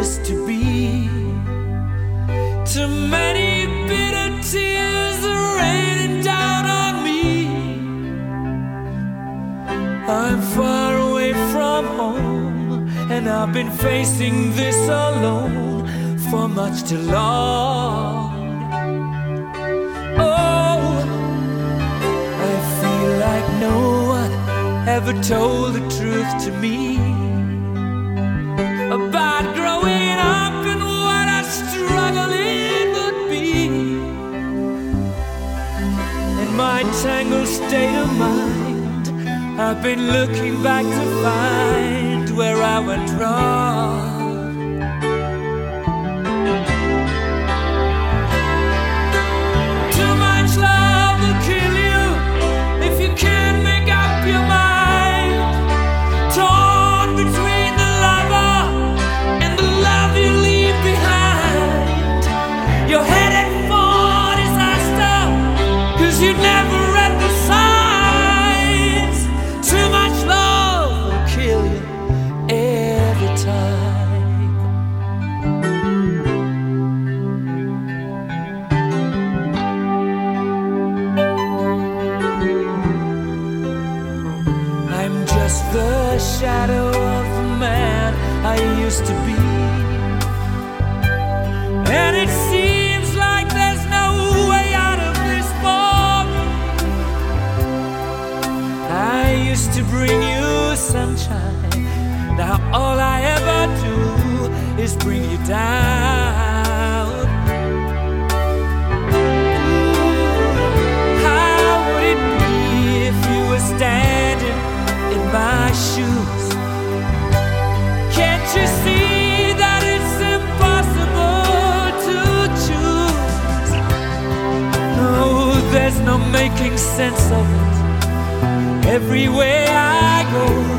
used to be. Too many bitter tears are raining down on me. I'm far away from home, and I've been facing this alone for much too long. Oh, I feel like no one ever told the truth to me about growing up and what a struggle it would be. In my tangled state of mind, I've been looking back to find where I went wrong. Too much love will kill you if you can't make up your mind. Torn between the lover and the love you leave behind. You're headed for disaster, 'cause you never read the signs. Too much love will kill you every time. I'm just the shadow of the man I used to be, and it seems like there's no way out of this for me. I used to bring you sunshine, now all I ever do is bring you down. How would it be if you were standing in my shoes? Can't you see that it's impossible to choose? No, there's no making sense of it. Everywhere I go,